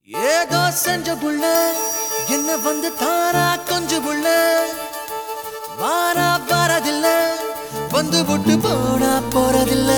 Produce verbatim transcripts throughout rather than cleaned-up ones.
ஏதோ செஞ்ச புள்ள என்ன வந்து தாரா கொஞ்ச புள்ள வாரா வரதில்ல வந்து விட்டு போனா போறதில்ல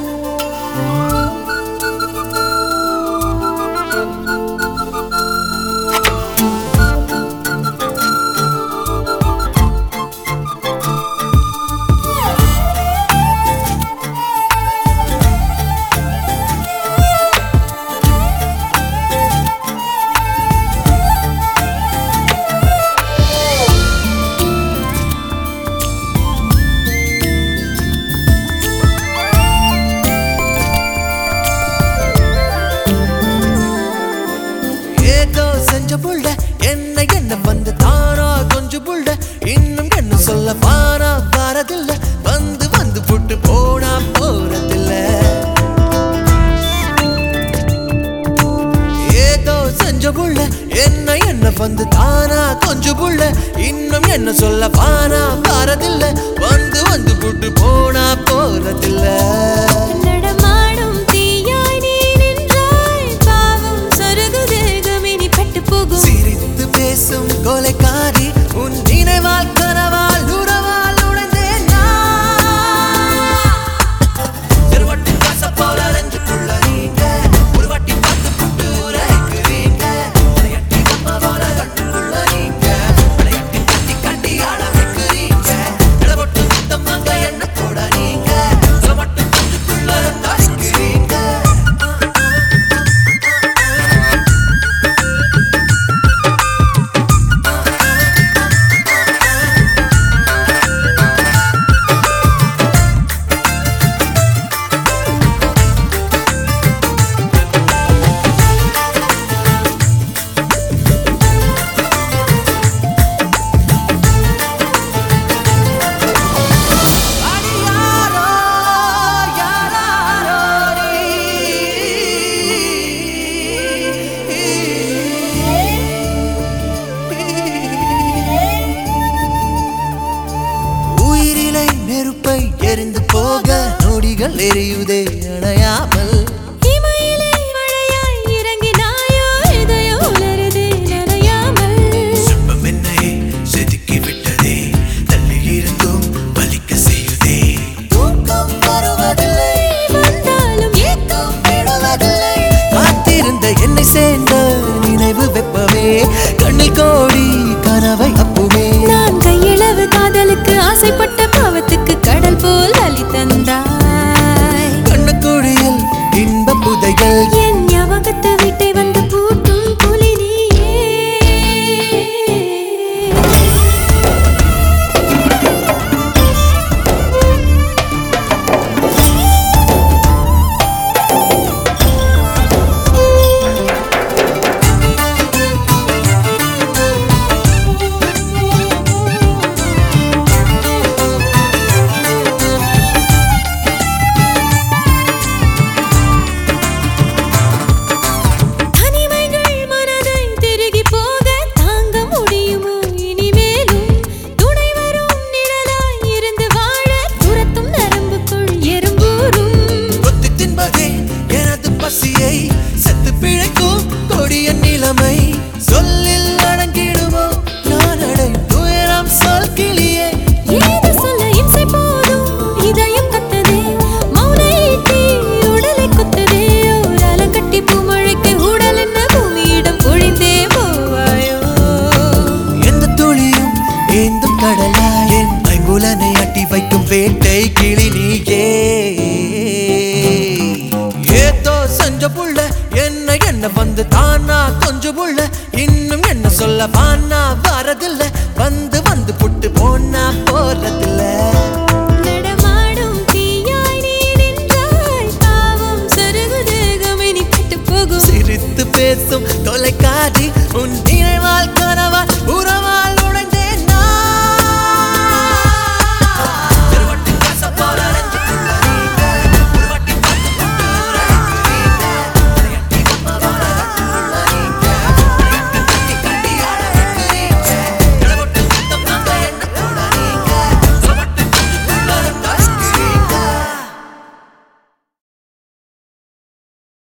செஞ்ச புள்ள என்ன என்ன வந்து தாரா கொஞ்ச புள்ள இன்னும் என்ன சொல்ல வாரா வரதில்ல வந்து வந்து புட்டு போனா போறதில்ல ஏதோ செஞ்ச புள்ள என்ன என்ன வந்து தாரா கொஞ்ச புள்ள இன்னும் என்ன சொல்ல வாரா வரதில்ல வந்து வந்து புட்டு போனா போறதில்ல சிரித்து பேசும் கொலைக்காரி உன் நினைவால் கனவால் உறவால் உடைந்தேன் ஒரு வாட்டி காச போல ரெஞ்சுக்குள்ள நீங்க ஒரு வாட்டி பார்த்து புட்டு உரைக்கிறீங்க விளையாட்டி கம்மா போல கட்டுக்குள்ள நீங்க விளையாட்டி கட்டி கட்டி ஆட வைக்கிறீங்க இடப்பட்டு முத்தம் வாங்க என்ன கூட நீங்க ஒரு வாட்டி கொஞ்சுக்குள்ள தாரிக்கிறீங்க நெருப்பை எரிந்து போக நொடிகள் எரியுதே அணையாமல் இமையிலே மழையாய் இறங்கினாயோ இதயம் உலருதே நனையாமல் செப்பம் என்னை செதுக்கி விட்டதே தள்ளி இருந்தும் வலிக்க செய்யுதே தூக்கம் வருவதில்லை வந்தாலும் ஏக்கம் விடுவதில்லை காத்திருந்த என்னை சேர்ந்த நினைவு வெப்பமே கண்ணில் கோடி கனவை அப்புமே நான் கையளவு காதலுக்கு ஆசைப்பட்ட பாவத்துக்கு கடல் போல் அலி தந்தாய் கண்ணக்குழியில் இன்ப புதைகள் என் ஞாபகத்து வீட்டை வந்து பூட்டும் புலி நீயே செத்து பிழைக்கும் கொடிய நிலைமை சொல்லில் அடங்கிடுமோ நான் அடையும் துயரம் சொல் கிளியே ஏது சொல்ல இம்சை போதும் இதயம் கத்ததே மௌனை ஈட்டி உடலை கொத்ததே ஒரு அலங்கட்டி பூமழைக்கு உடல் என்ன பூமியிடம் பொழிந்தே போவாயோ எந்த துளியும் ஏந்தும் கடலா என் ஐம்புலனை அட்டி வைக்கும் வேட்டை கிளி நீயே ஏதோ செஞ்ச புள்ள என்ன என்ன வந்து தானா கொஞ்ச புள்ள இன்னும் என்ன சொல்ல வானா வரதில்ல வந்து வந்து புட்டு போனா போறதில்ல